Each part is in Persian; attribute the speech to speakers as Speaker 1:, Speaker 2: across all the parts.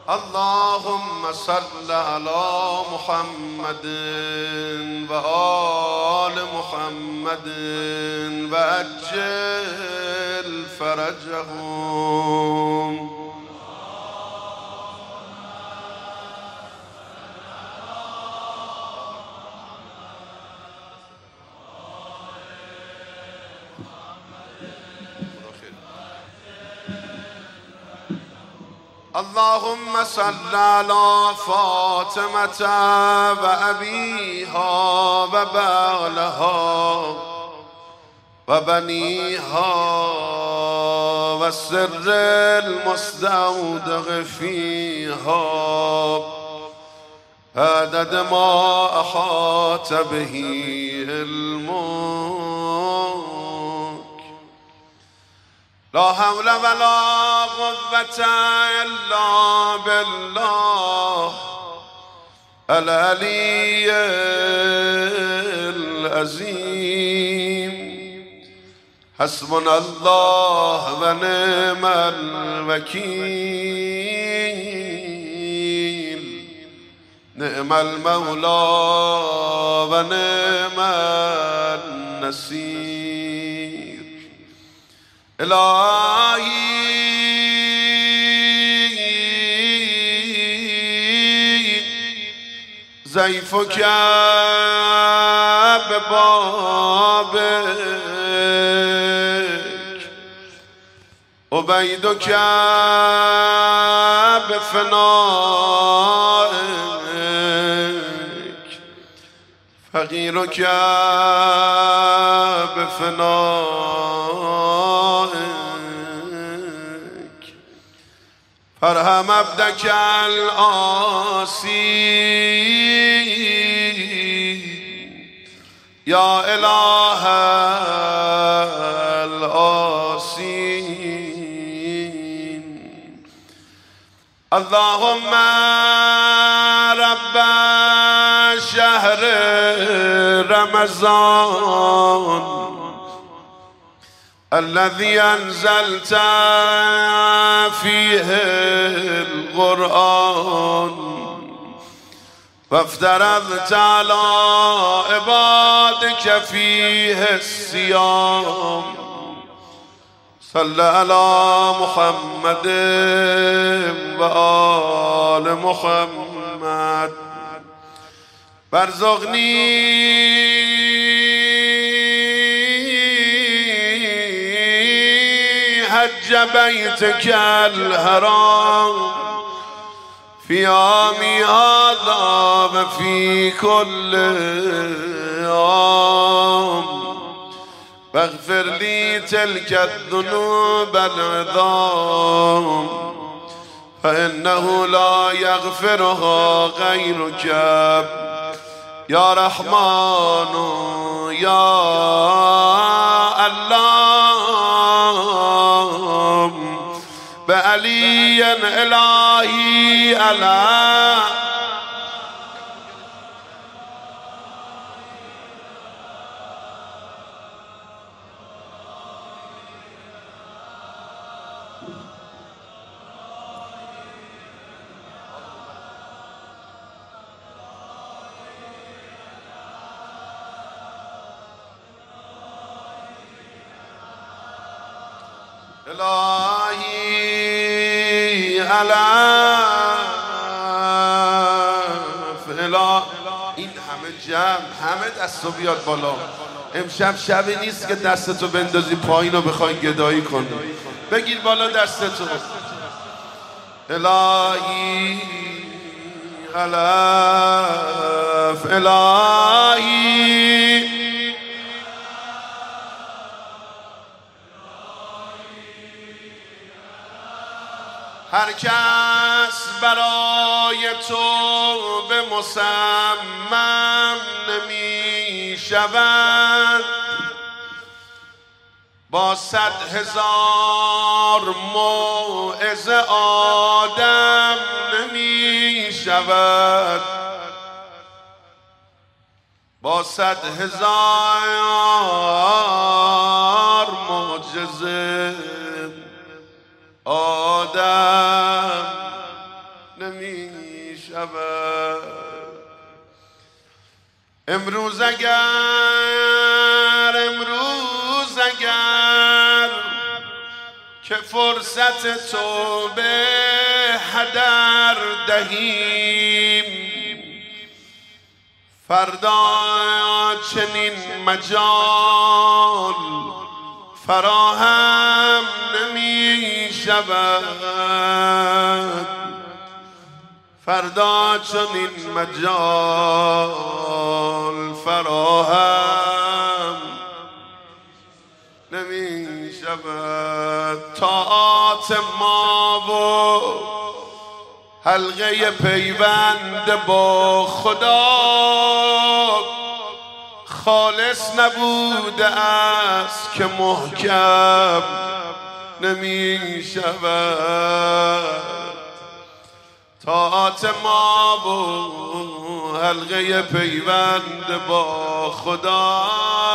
Speaker 1: اللهم صل على محمد وآل محمد وعجل فرجهم. اللهم صل على فاطمة وأبيها وبعلها وبنيها والسر المستودع فيها عدد ما أحاط به علمك. لا حول ولا قوة إلا بالله العلي العظيم. حسبنا الله ونعم الوكيل. نعم المولى ونعم النصير. إلهي ضيفك ببابك عبيدك بفنائك فقيرك بفنائك. فارحم عبدك العاصي يا إله العاصين. اللهم رب شهر رمضان الذي أنزلت فيه القرآن وافترضت على عبادك فيه الصيام. صل على محمد وآل محمد وارزقني حج بيتك الحرام في عامي هذا وفي كل عام. واغفر لي تلك الذنوب العظام فإنه لا يغفرها غيرك يا رحمن يا الله. بعلي إلهي ألا إلهي ألف إله. این همه جمع همه دستو بیاد بالا. امشب شبی نیست که دستتو بندازی پایین و بخوای گدایی کنی. بگیر بالا دستتو. الهی الف الهی هر کس برای تو به مصمم نمی شود با 100,000 موعظه آدم نمی شود. با 100,000 معجزه آدم امروز اگر که فرصت تو به هدر دهیم، فردا چنین مجال فراهم نمی شود. فردا چنین مجال فراهم نمی شود. طاعات ما و حلقه پیوند با خدا خالص نبوده است که محکم نمی شود. طاعت ما و حلقه پیوند با خدا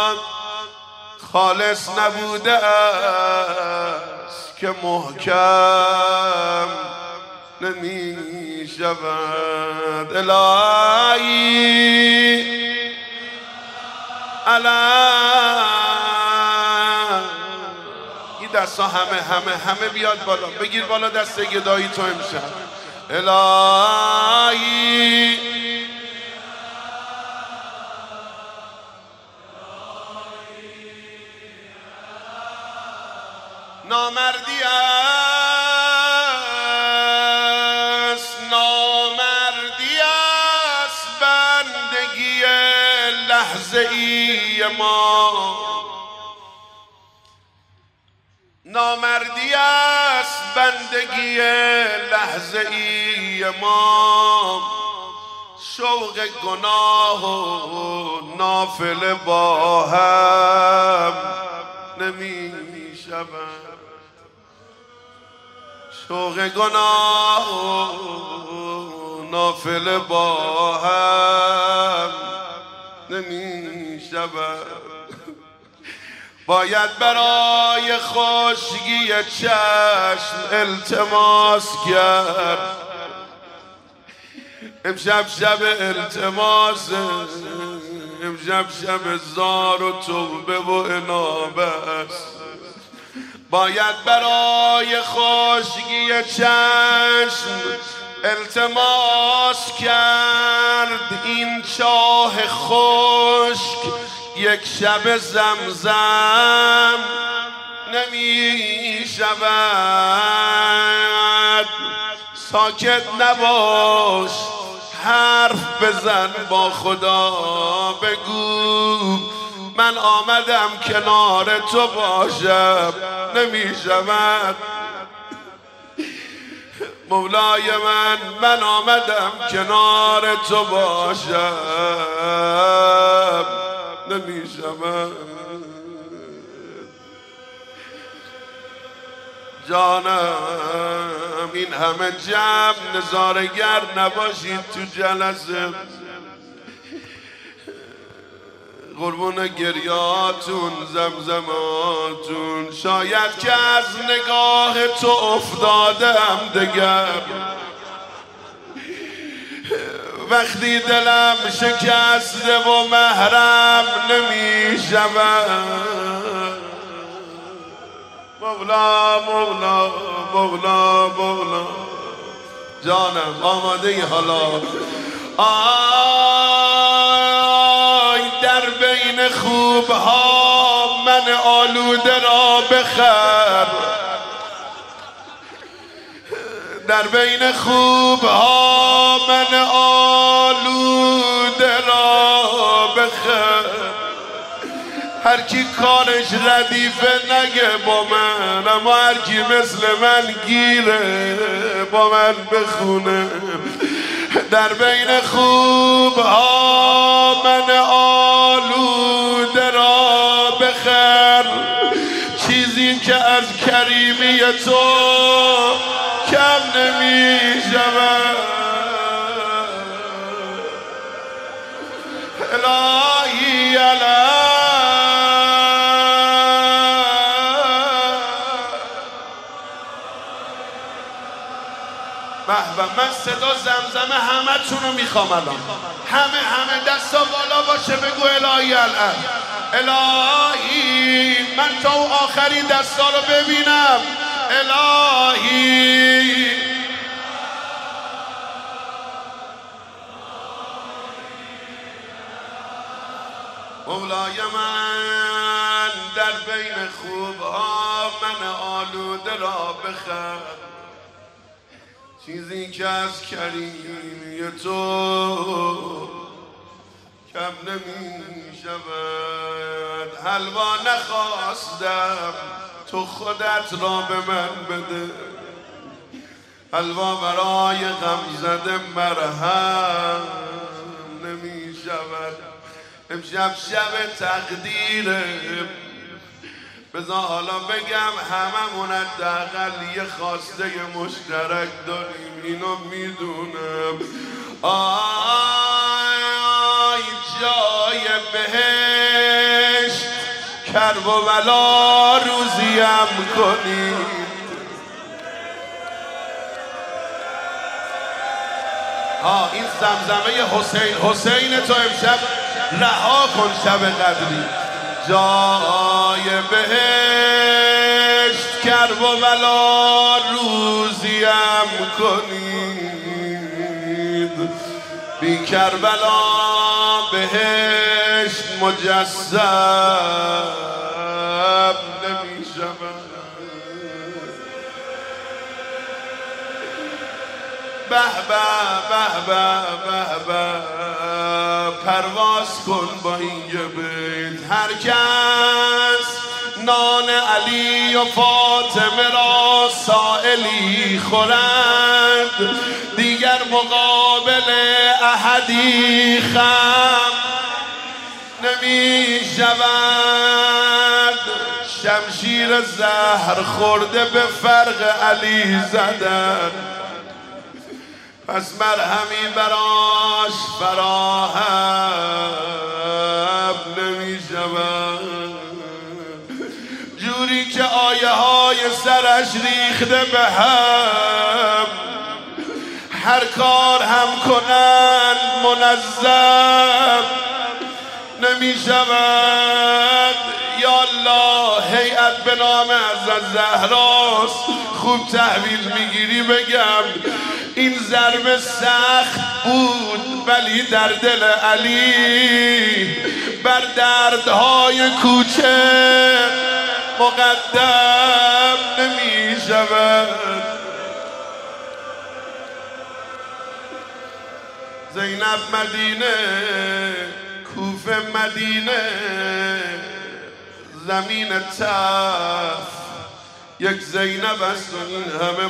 Speaker 1: خالص نبوده است که محکم نمی شود. الهی این دستا همه بیاد بالا. بگیر بالا دست گدایی تو امشب. الهی نامردی است بندگی لحظه ای ما. نامردی است بندگی لحظه ای ما. شوق گناه و نافله با هم نمی شود. شوق گناه و نافله با هم نمی شود. باید برای خشکی چشم التماس کرد. امشب شب التماس، امشب شب زار و توبه و انابه است. باید برای خشکی چشم التماس کرد. این چاه خشک یک شب زمزم نمی شود. ساکت نباش، حرف بزن با خدا. بگو من آمدم کنار تو باشم نمی شود. مولای من آمدم کنار تو باشم نمی شود. جانم این همه جمع نظارگر نباشید تو جلسه. قربون گریاتون زمزماتون. شاید که از نگاه تو افتادم دگر. وقتی دلم شکسته و محرم نمی شود. مولا مولا مولا مولا جانم آماده ای حالا. آی در بین خوبها من آلوده را بخر. در بین خوبها من آلوده را بخر. هر کی کارش ردیفه نگه با من، اما هر کی مثل من گیره با من بخونه. در بین خوبها من آلوده را بخر. چیزی که از کریمی تو کم نمی شود. الهی الهی من صدا زمزمه همه تونو میخوام الان. همه دستا بالا باشه بگو الهی الان. الهی من تا آخرین دستا رو ببینم. الهی مولای من در بین خوبها من آلوده را بخر، چیزی که از کریمی تو کم نمی شود. حلوا نخواستم تو خودت را به من بده، حلوا برای غم زده مرهم نمی شود. امشب شب تقدیره، بذار حالا بگم هممون حداقل یه خواسته مشترک داریم، اینو میدونم. آی جای بهشت کرب و بلا روزیم کنید. این زمزمه حسین تو امشب رها کن شب قدری. جای بهشت کرب و بلا روزیم کنید، بی کربلا بهشت مجسم نمی شود. به پرواز کن با این بیت. هر کس نان علی و فاطمه را سائلی خورند، دیگر مقابل احدی خم نمی شود. شمشیر زهر خورده به فرق علی زدن، پس مرهمی براش فراهم نمی شود. جوری که آیه های سرش ریخته به هم، هر کار هم کنن منظم نمی شود. یا الله هیئت به نام از زهراست، خوب تحویل میگیری بگم این ضربه سخت بود ولی در دل علی بر دردهای کوچه مقدم نمی شود. زینب مدینه، کوفه مدینه، زمین تف یک زینب است و این همه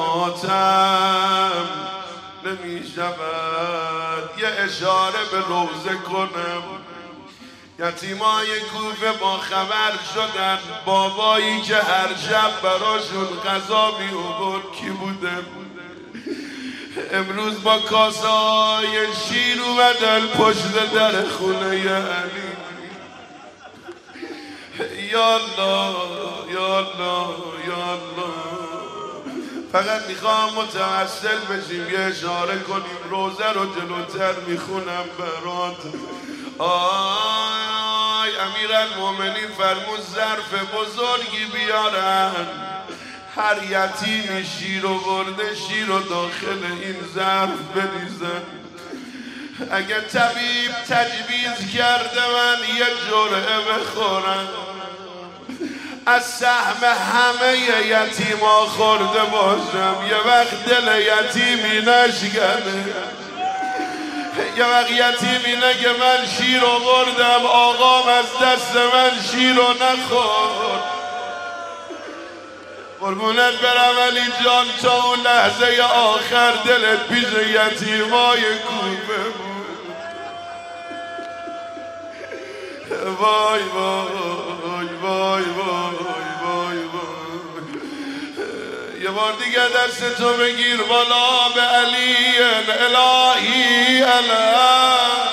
Speaker 1: ماتم نمی شود. یه اشاره به روزه کنم. یتیمای کوفه با خبر شدن بابایی که هر شب براشون غذا می آورد کی بوده؟ امروز با کاسه‌های شیر اومدن پشت در خونه علی. یا الله یا الله یا الله. فقط میخوام متوسل بشیم یه اشاره کنیم. روزه رو جلوتر میخونم برات. آی امیرالمومنین فرمود ظرف بزرگی بیارن، هر یتیمی شیر آورده شیر رو داخل این ظرف بریزن. اگه طبیب تجویز کرده من یه جرعه بخورم، از سهم همه یتیما خورده باشم، یه وقت دل یتیمی نشکنه، یه وقت یتیمی نگه من شیر آوردم آقام از دست من شیر رو نخورد. قربونت برم علی جان تا اون لحظه آخر دلت پیش یتیمای کوفه بود. وای وای وای وای وای وای. یه بار دیگه دستتو بگیر بالا به علی الهی الهی.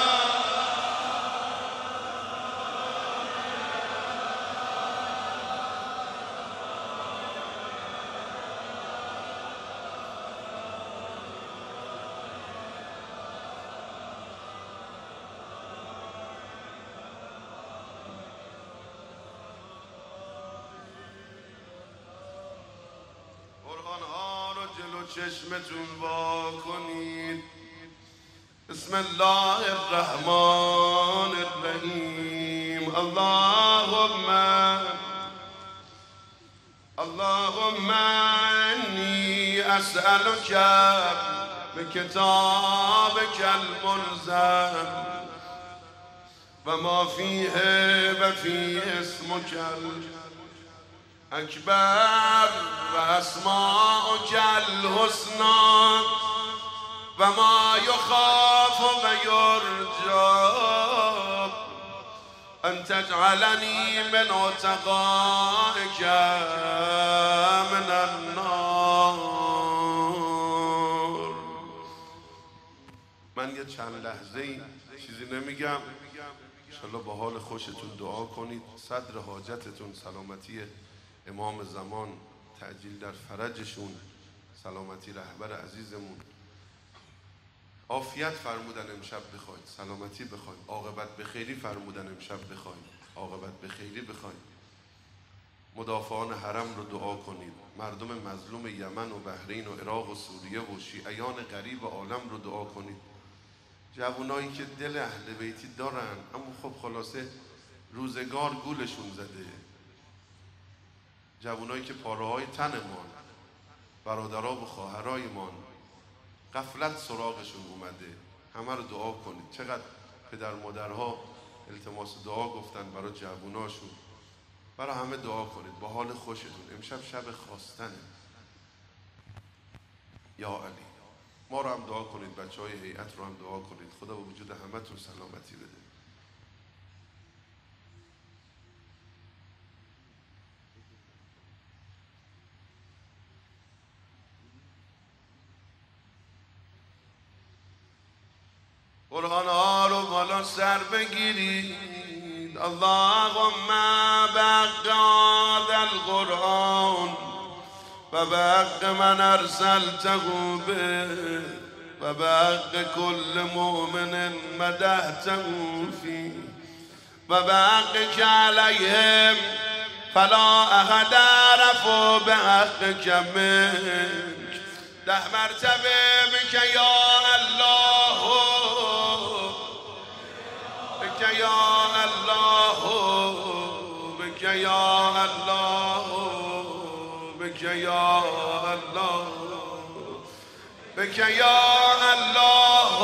Speaker 1: قرآن ها رو جلو چشمتون وا کنید. بسم الله الرحمن الرحیم. اللهم انی اسألک بکتابک المنزل و ما فیه و فیه اسمک اکبر و اسماءک الحسنی و ما یخاف و یرجا ان تجعلنی من عتقائک من النار. من یه چند لحظه چیزی نمیگم، انشالله با حال خوشتون دعا کنید. صدر حاجتتون، سلامتی امام زمان، تعجیل در فرجشون، سلامتی رهبر عزیزمون، عافیت فرمودن امشب بخواید، سلامتی بخواید، عاقبت بخیری فرمودن امشب بخواید، عاقبت بخیری بخواید. مدافعان حرم رو دعا کنید، مردم مظلوم یمن و بحرین و عراق و سوریه و شیعیان غریب عالم رو دعا کنید. جوانایی که دل اهل بیتی دارن اما خب خلاصه روزگار گولشون زده، جوانایی که پاره‌های تنمان، برادرها و خواهرایمان غفلت سراغشون اومده، همه رو دعا کنید. چقدر پدر مادرها التماس دعا گفتن برای جواناشون، برای همه دعا کنید با حال خوشتون. امشب شب خواستنه. یا علی، ما رو هم دعا کنید، بچه های هیئت رو هم دعا کنید، خدا به وجود همه تون سلامتی بده. قرآن ها رو بالا سر بگیرید. اللهم بحق هذا القرآن و بحق من ارسلته به و بحق كل مؤمن مدحته فيه و بحقك عليهم فلا احد عرف بحقك منك. 10 مرتبه بك یا الله، بك یا الله، بك یا الله، بك یا الله، بك یا الله،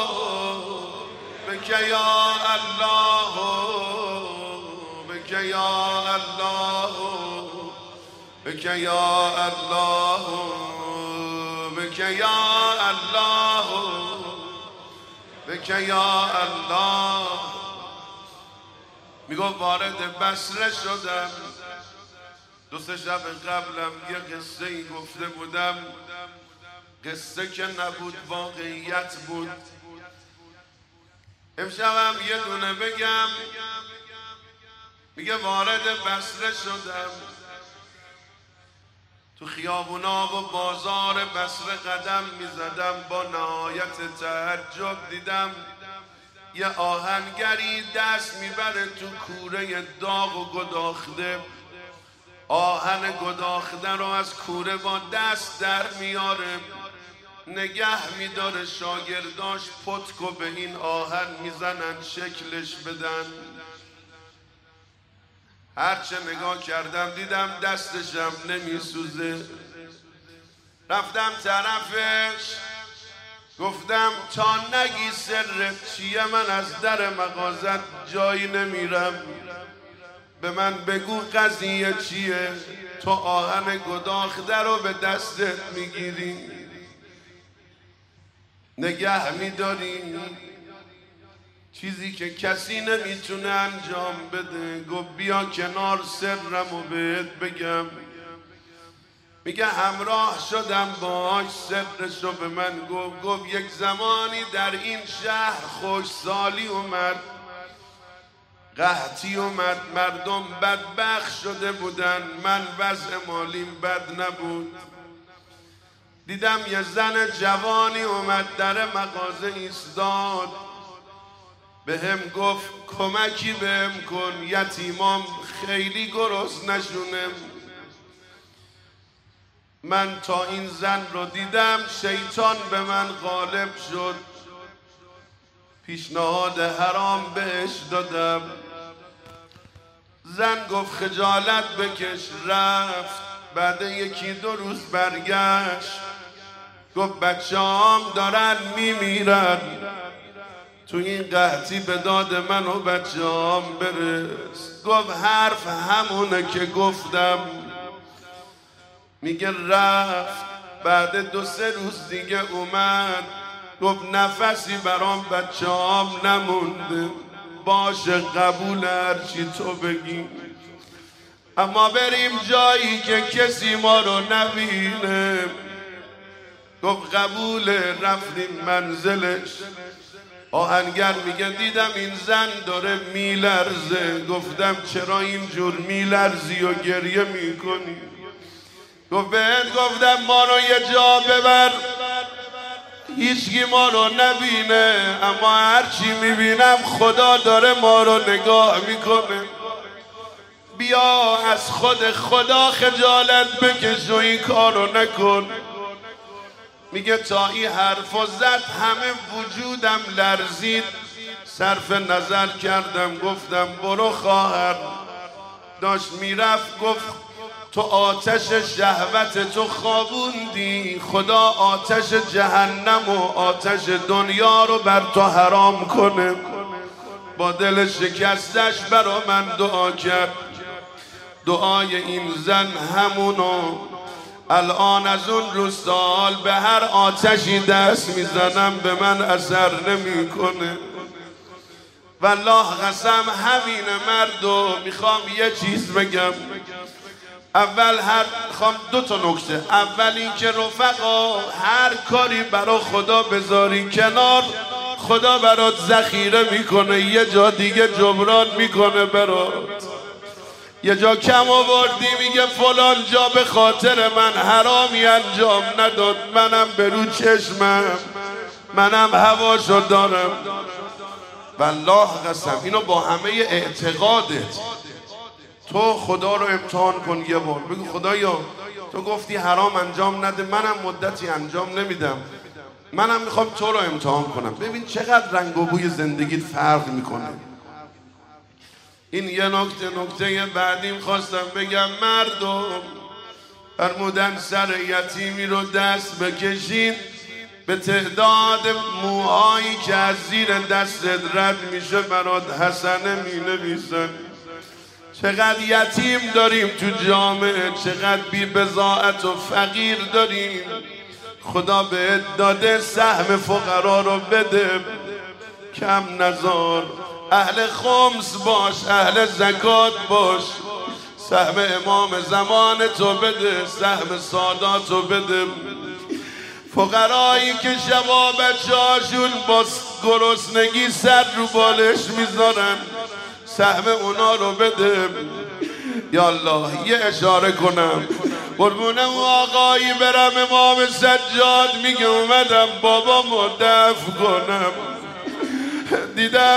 Speaker 1: بك یا الله، بك یا الله، بك یا الله، بك یا الله، بك یا الله. میگو وارد بصره شدم، 2 شب قبلم یه قصه ای گفته بودم، قصه که نبود واقعیت بود. امشبم یه دونه بگم. میگه وارد بصره شدم، تو خیابونا و بازار بصره قدم میزدم، با نهایت تعجب دیدم یه آهنگری دست میبره تو کوره داغ و گداخته، آهن گداخته رو از کوره با دست در میاره، نگه میداره شاگرداش پتکو به این آهن میزنن شکلش بدن. هرچه نگاه کردم دیدم دستشم نمیسوزه. رفتم طرفش، گفتم تا نگی سرت چیه من از در مغازت جایی نمیرم، به من بگو قضیه چیه، تو آهن گداخته رو به دستت میگیری نگه میداری، چیزی که کسی نمیتونه انجام بده. گفت بیا کنار سرمو بهت بگم. میگه همراه شدم باهاش، سرشو به من گفت یک زمانی در این شهر خوشسالی اومد، قحطی اومد، مردم بدبخت شده بودن، من وضع مالیم بد نبود. دیدم یه زن جوانی اومد در مغازه ایستاد، به هم گفت کمکی بهم کن، یتیمام خیلی گرسنه‌شونه. من تا این زن رو دیدم شیطان به من غالب شد، پیشنهاد حرام بهش دادم. زن گفت خجالت بکش، رفت. بعد یکی دو روز برگشت، گفت بچه‌هام دارن میمیرن، تو این قحطی به داد من و بچه‌هام برس. گفت حرف همونه که گفتم. میگه رفت. بعد دو سه روز دیگه اومد، گفت نفسی برام بچه‌هام نمونده. باشه قبول هرچی تو بگی، اما بریم جایی که کسی ما رو نبینه. گفت قبوله. رفتیم منزلش. آهنگر میگه دیدم این زن داره میلرزه. گفتم چرا اینجور میلرزی و گریه میکنی؟ گفت بهت گفتم ما رو یه جا ببر هیچکی ما رو نبینه، اما هرچی میبینم خدا داره ما رو نگاه میکنه. بیا از خود خدا خجالت بکش و این کار رو نکن. میگه تا این حرفو زد همه وجودم لرزید. صرف نظر کردم، گفتم برو خواهر. داشت میرفت گفت تو آتش شهوت تو خوابوندی، خدا آتش جهنم و آتش دنیا رو بر تو حرام کنه. با دل شکستش برا من دعا کرد. دعای این زن همونو الان از اون روز سال به هر آتشی دست میزنم به من اثر نمیکنه. والله قسم همین مردو میخوام یه چیز بگم. اول میخوام دو تا نکته. اول این که رفقا هر کاری برا خدا بذاری کنار، خدا برات ذخیره میکنه، یه جا دیگه جبران میکنه برات. یه جا کم آوردی میگه فلان جا به خاطر من حرامی انجام نداد، منم به رو چشمم، منم هواشو دارم. والله قسم اینو با همه اعتقادت تو خدا رو امتحان کن. یه بار بگو خدایا تو گفتی حرام انجام نده، منم مدتی انجام نمیدم، منم میخوام تو رو امتحان کنم. ببین چقدر رنگ و بوی زندگیت فرق میکنه. این یه نکته بعدیم خواستم بگم. مردم فرمودن سر یتیمی رو دست بکشید، به تعداد موهایی که از زیر دستت رد میشه برات حسنه مینویسن. چقدر یتیم داریم تو جامعه، چقدر بی بضاعت و فقیر داریم. خدا بهت داده سهم فقرا رو بده، کم نزار. اهل خمس باش، اهل زکات باش. سهم امام زمان تو بده، سهم سادات رو بده. فقرایی که شبا بچه هاشون با گرسنگی سر رو بالش میذارن، سهم اونا رو بده. یالله یه اشاره کنم قربونه اون آقایی برم. امام سجاد میگه اومدم بابامو دفن کنم، دیدم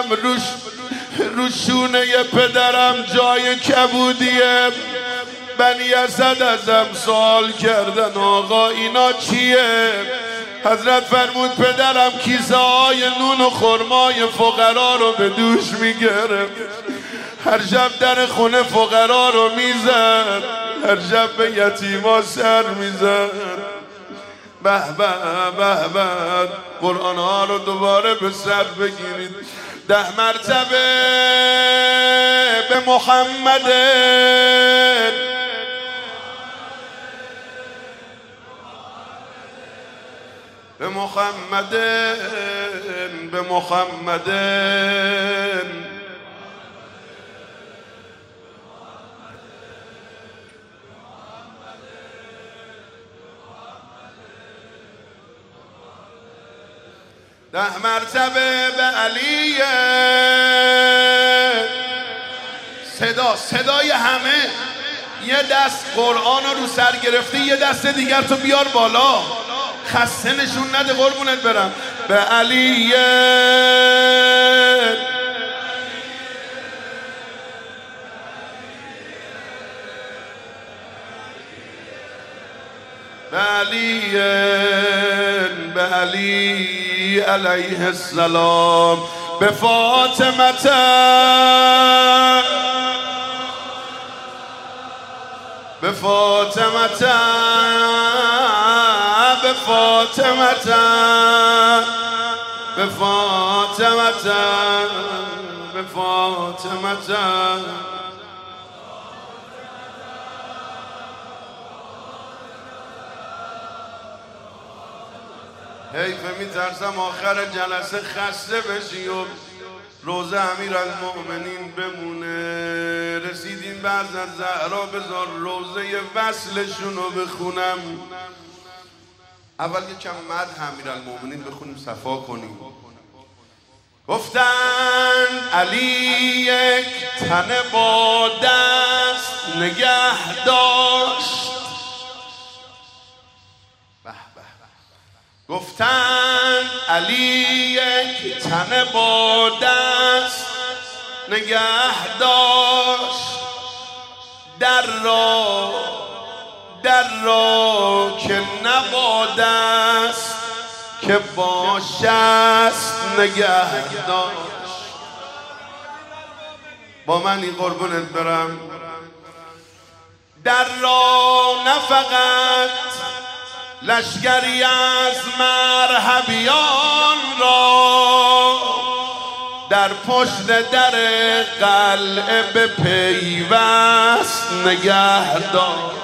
Speaker 1: رو شونه پدرم جای کبودیه. بنی اسد ازم سوال کردن آقا اینا چیه؟ حضرت فرمود پدرم کیسه های نون و خرمای فقرا رو به دوش میگرفت، هر شب در خونه فقرا رو میزد، هر شب به یتیما سر میزد. به به به به. قرآن ها رو دوباره به سر بگیرید. 10 مرتبه به محمد، به محمد، به محمد. ده مرتبه به علی. صدای همه. یه دست قرآن رو سر گرفته، یه دست دیگر تو بیار بالا، خسته نشون نده قربونت برم. به علی. به علی علیه السلام به فاطمه به فاطمه به فاطمه به فاطمه به فاطمه حیفه میترسم آخر جلسه خسته بشی و روزه امیرالمؤمنین بمونه. رسیدیم بعد از زهرا، بذار روزه وصلشون رو بخونم. اول یه کم مدح امیرالمؤمنین بخونیم صفا کنیم. گفتن علی یک تن با دست نگه داشت. گفتن علی یک تن با دست نگه داشت. در را که نباد است که باشست نگه داشت. با من این قربونت برم. در را نه فقط لشکری از مرحبیان را در پشت در قلعه به پیوست نگه داشت.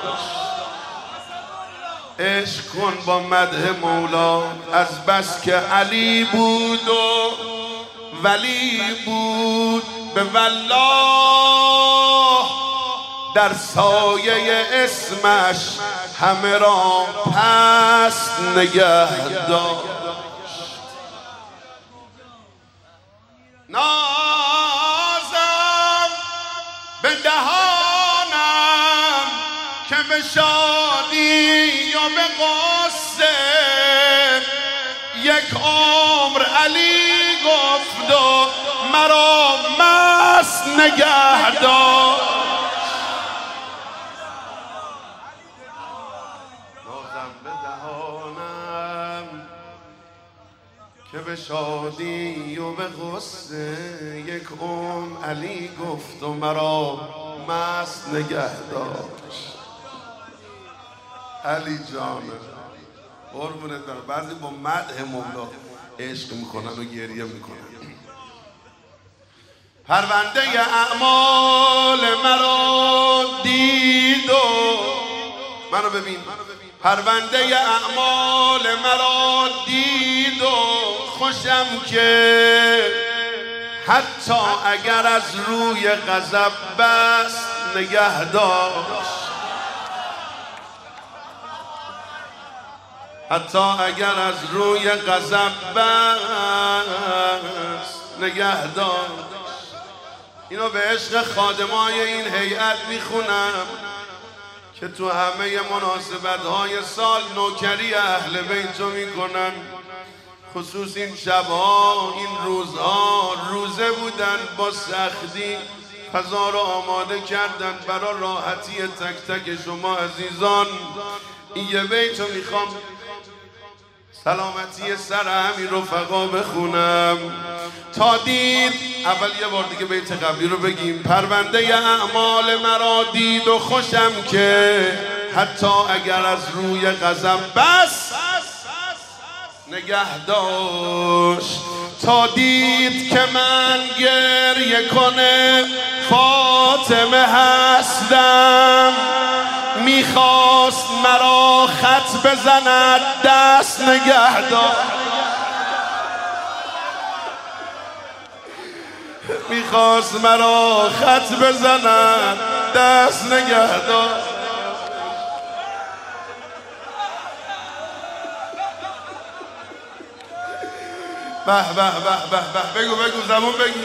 Speaker 1: عشق کن با مدح مولا، از بس که علی بود و ولی بود به والله در سایه اسمش همه را پست نگه داشت. نازم به دهانم که به شادی و به غصه یک عمر علی گفت و مرا مست نگه داشت. که به شادی و به غصه یک علی گفت و مرا مست نگه داشت. علی جانه قربونت برم. بعضی با مدح مولا عشق میکنن و گریه میکنن. پرونده اعمال مرا دید و منو ببین. پرونده اعمال مرا دید و خوشم که حتی اگر از روی غضب بست نگه داشت. حتی اگر از روی غضب بست نگه داشت. اینو به عشق خادمای این هیئت میخونم که تو همه مناسبت‌های سال نوکری اهل بیت رو میکنن. خصوص این شبها، این روزها روزه بودن، با سختی فضا رو آماده کردن برای راحتی تک تک شما عزیزان. این یه بیت رو میخوام سلامتی سر همین رفقا بخونم تا دید. اول یه بار دیگه بیت قبلی رو بگیم. پرونده اعمال مرا دید و خوشم که حتی اگر از روی غضب بس نگه داشت. تا دید که من گریه کنه فاطمه هستم، میخواست مرا خط بزند دست نگه داشت. میخواست مرا خط بزند دست نگه داشت. به به به به به. بگو زمان بگو.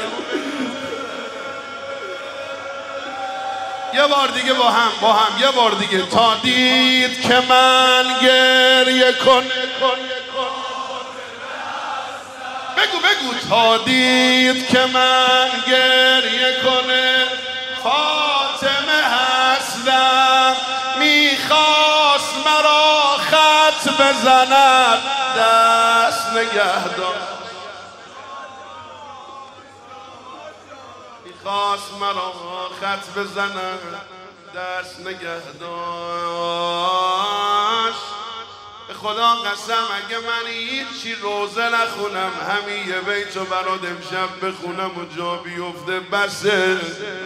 Speaker 1: یه بار دیگه با هم یه بار دیگه. تا دید که من گریه کنه. بگو تا دید که من گریه کنه فاطمه هستم، میخواست مرا بزند دست نگهدار. میخواست مرا خط بزند دست نگهداشت. به خدا قسم اگه من هیچی روزه نخونم همین یه بیتو برات امشب بخونم و جا بیفته بسه.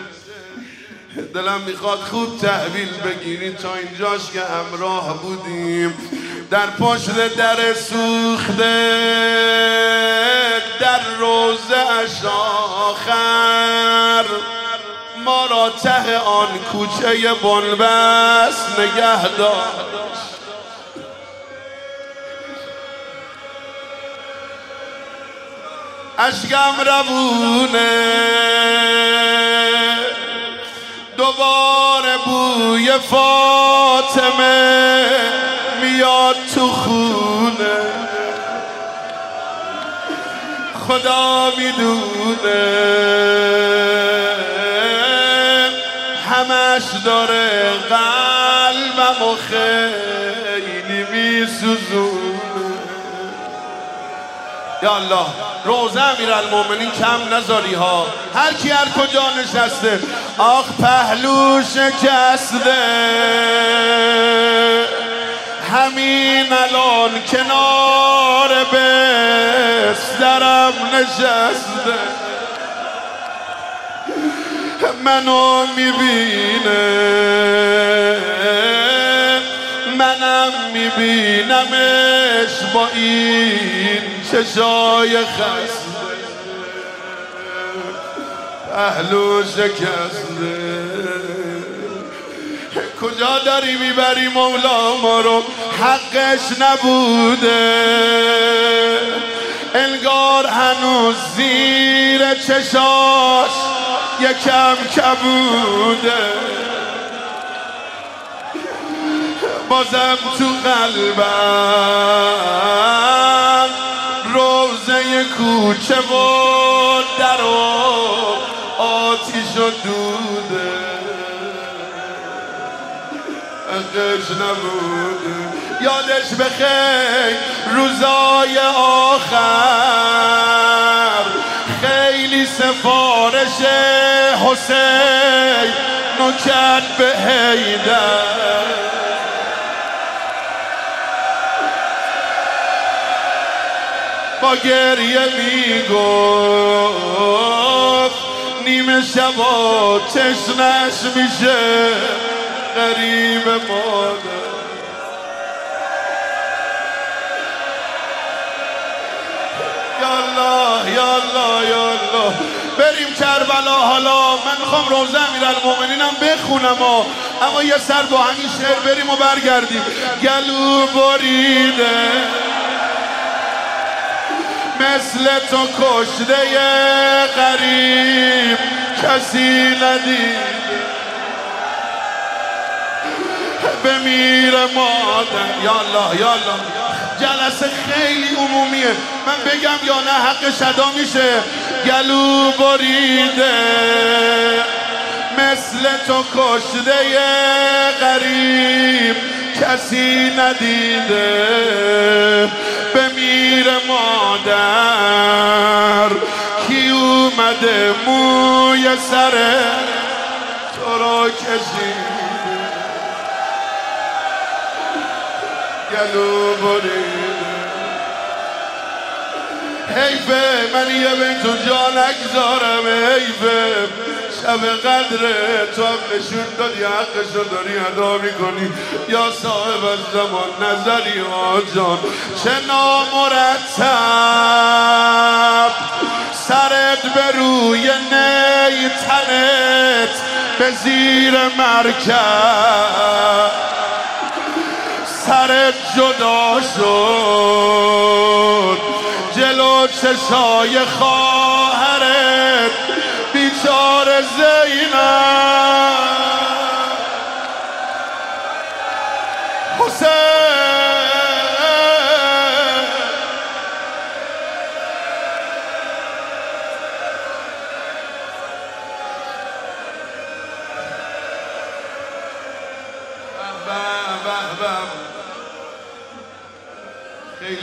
Speaker 1: دلم میخواد خوب تحویل بگیریم تا اینجاش که همراه بودیم. در پشت در سوخته در روزه اش آخر ما را ته آن کوچه بنبست نگه داشت. اشکم روونه دوباره بوی فاطمه میاد تو خونه. خدا میدونه همش داره قلبمو خیلی میسوزونه. یا الله روزه امیرالمومنین کم نذاری ها. هر کی هر کجا نشسته آخ پهلو شکسته همین الان کنار بسترم نشسته. منو میبینه منم میبینمش با این چشای خسته پهلو شکسته. کجا داری میبری مولا ما رو حقش نبوده انگار هنوز زیر چشاش یکم کبوده. بازم تو قلبم روزه کوچه و در و آتیش و دوده حقش نبوده. یادش بخیر روزای آخر خیلی سفارش حسین نکرد به حیدر. با گریه میگفت نیمه شبا تشنش میشه غریب مادر. یالله یالله یالله بریم کربلا. حالا من میخوام روزه امیرالمومنینم بخونم اما یه سر با همین شعر بریم و برگردیم. گلو بریده مثل تو کشته غریب کسی ندید بمیره مادر. یالله یالله جلسه خیلی عمومیه من بگم یا نه حق شدا میشه. گلو بریده مثل تو کشته غریب کسی ندیده بمیره مادر. کی اومده موی سر تو را کشیده گلو بریده. حیفه من یه بیت جا نگذارم حیفه شب قدر تو هم نشون دادی حقشو داری ادا میکنی یا صاحب از زمان نظری ها جان. چه نامرتب سرت به روی نیتنت به زیر مرکب سرت جدا شد جلو چشای خواهرت بیچاره زینب حسین.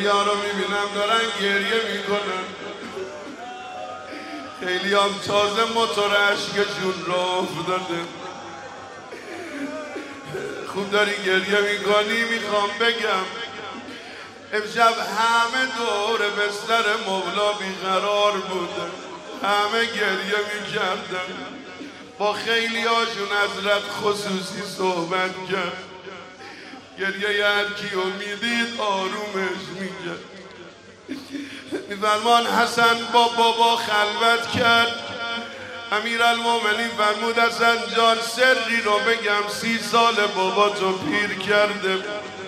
Speaker 1: خیلی ها رو میبینم دارن گریه میکنن، خیلی هم تازه موتور عشقشون رو افتاده. خوب داری گریه میکنی. میخوام بگم امشب همه دور بستر مولا بیقرار بودن، همه گریه میکردن، با خیلی هاشون حضرت خصوصی صحبت کرد. گریه هر کیو میدید آرومش میکرد. میفرمان حسن با بابا خلوت کرد. امیرالمومنین فرمود حسن جان سری رو بگم، 30 سال بابا تو پیر کرده.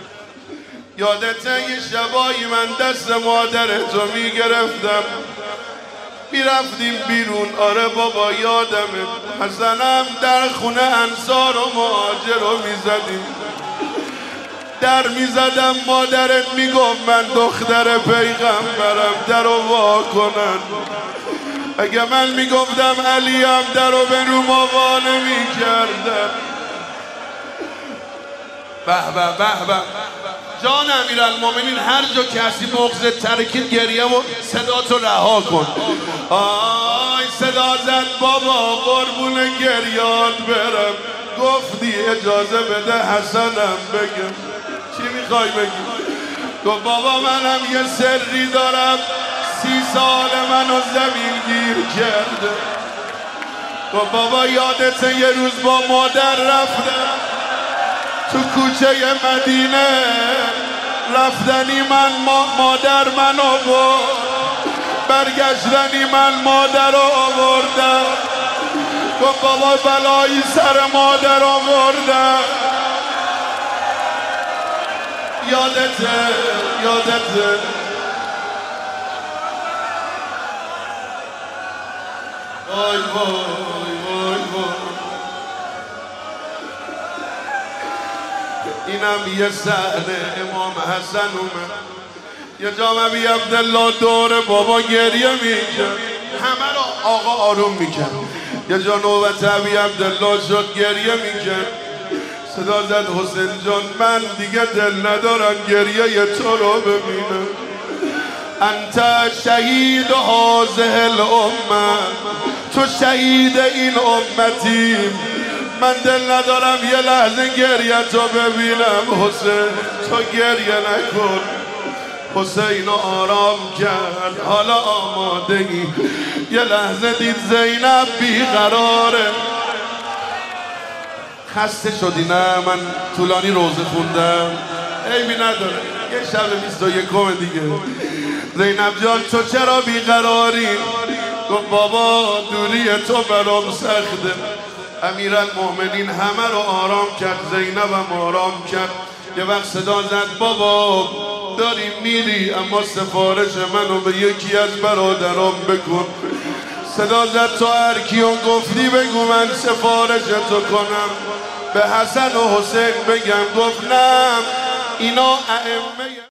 Speaker 1: یادته یه شبایی من دست مادر تو میگرفتم میرفتیم بیرون؟ آره بابا یادمه. حسنم در خونه انصار و مهاجر رو میزدیم، در میزدم مادرت میگفت من دختر پیغمبرم، در رو وا کنن. اگه من میگفتم علیم در رو به رو ما نمیکردم. به به به به جان امیرالمومنین، هر جا کسی مغز ترکید گریه و صدا تو رها کن. آی صدا زد بابا قربون گریات برم. گفتی اجازه بده حسنم بگم. چی میخوای بگی؟ گفت بابا منم یه سری دارم، 30 سال منو زمین گیر کرده. گفت بابا یادته یه روز با مادر رفتم تو کوچه مدینه، رفتنی من مادر منو برد، برگشتنی من مادر رو آوردم. گفت بابا بلایی سر مادر آوردم. یادته وای وای وای وای. اینم یه صحنه امام حسن اومد یه جا ابی عبدالله دور بابا گریه میکرد، همه رو آقا آروم میکرد. یه جا نوبت ابی عبدالله شد گریه میکرد. صدا زد حسین جان من دیگه دل ندارم گریه تو رو ببینم. انت شهید هذه الامه، تو شهید این امتی، من دل ندارم یه لحظه گریه تو ببینم. حسین تو گریه نکن. حسین آرام کرد. حالا آماده ای؟ یه لحظه دید زینب بیقراره. خسته شدی؟ نه من طولانی روزه خوندم، عیبی نداره، یه شب 21 دیگه. زینب جان تو چرا بیقراری؟ گفت بابا دوری تو برام سخته. امیرالمومنین همه رو آرام کرد، زینبم آرام کرد. یه وقت صدا زد بابا داری میری اما سفارش منو به یکی از برادرام بکن. صدا زد تو هر کیو گفتی بگو من سفارشتو کنم، به حسن و حسین بگم. گفت نه اینا ائمه